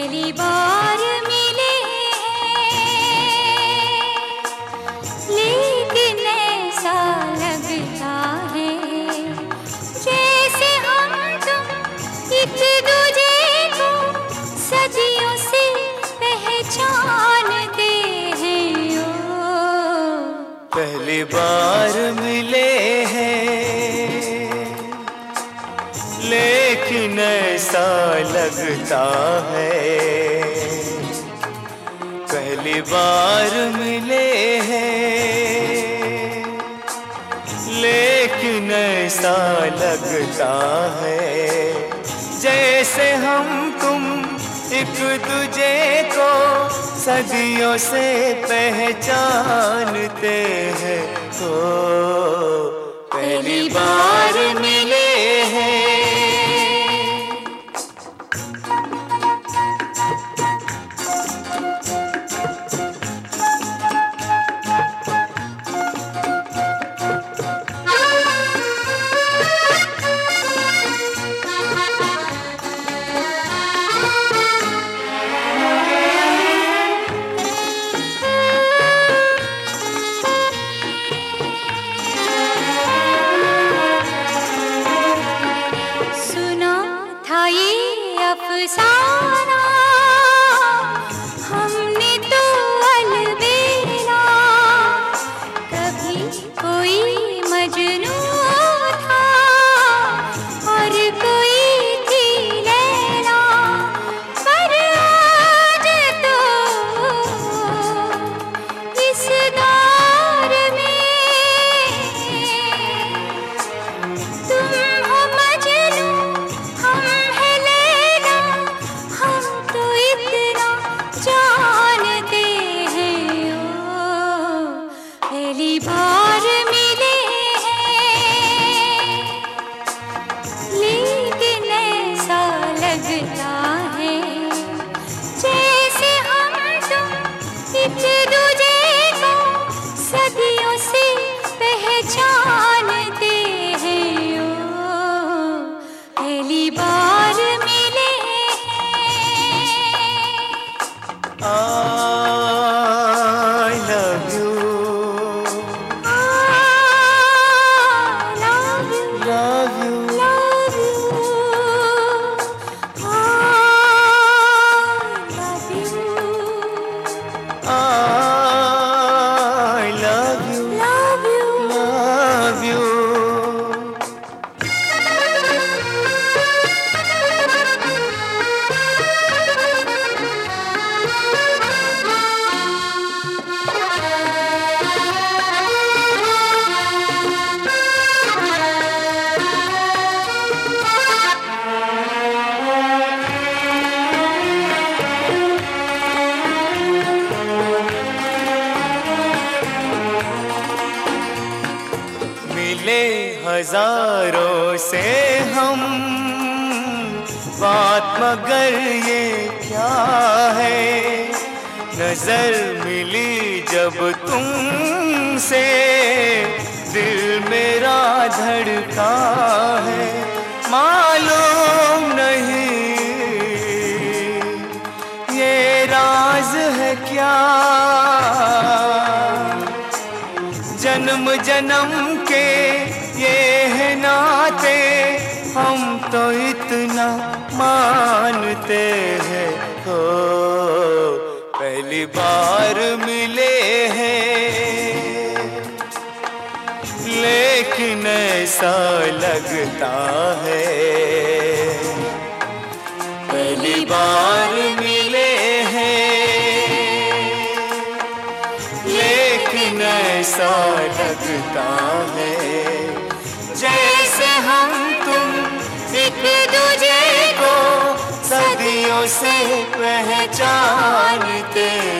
पहली बार मिले हैं, लेकिन ऐसा लगता है जैसे हम तुम एक दूजे को सदियों से पहचानते हैं। ओ पहली बार मिले हैं, लेकिन ऐसा लगता है। पहली बार मिले हैं, लेकिन ऐसा लगता है जैसे हम तुम एक दूजे को सदियों से पहचानते हैं। तो पहली बार मिले हैं। अफसाना हमने तो अलबेला, कभी कोई मजनू था और कोई थी लैला, पर आज तो इस दौर में तुम हो मजनू, हम हैं लैला, हम तो इतना जानते हैं। ओ पहली बार मिले हैं, लेकिन ऐसा लगता है जैसे हम तुम एक दूजे को सदियों से पहचानते हैं। ओ पहली बार मिले I love you, I love you, love you, love you, I love you, I love you, love you. love you. मिले हजारों से हम, बात मगर ये क्या है, नजर मिली जब तुमसे दिल मेरा धड़का है। मालूम नहीं ये राज है क्या, जन्म जन्म के ये है नाते, हम तो इतना मानते हैं। हो पहली बार मिले हैं, लेकिन ऐसा लगता है। पहली बार मिले हैं, लेकिन ऐसा लगता है जैसे हम तुम एक दूजे को सदियों से पहचानते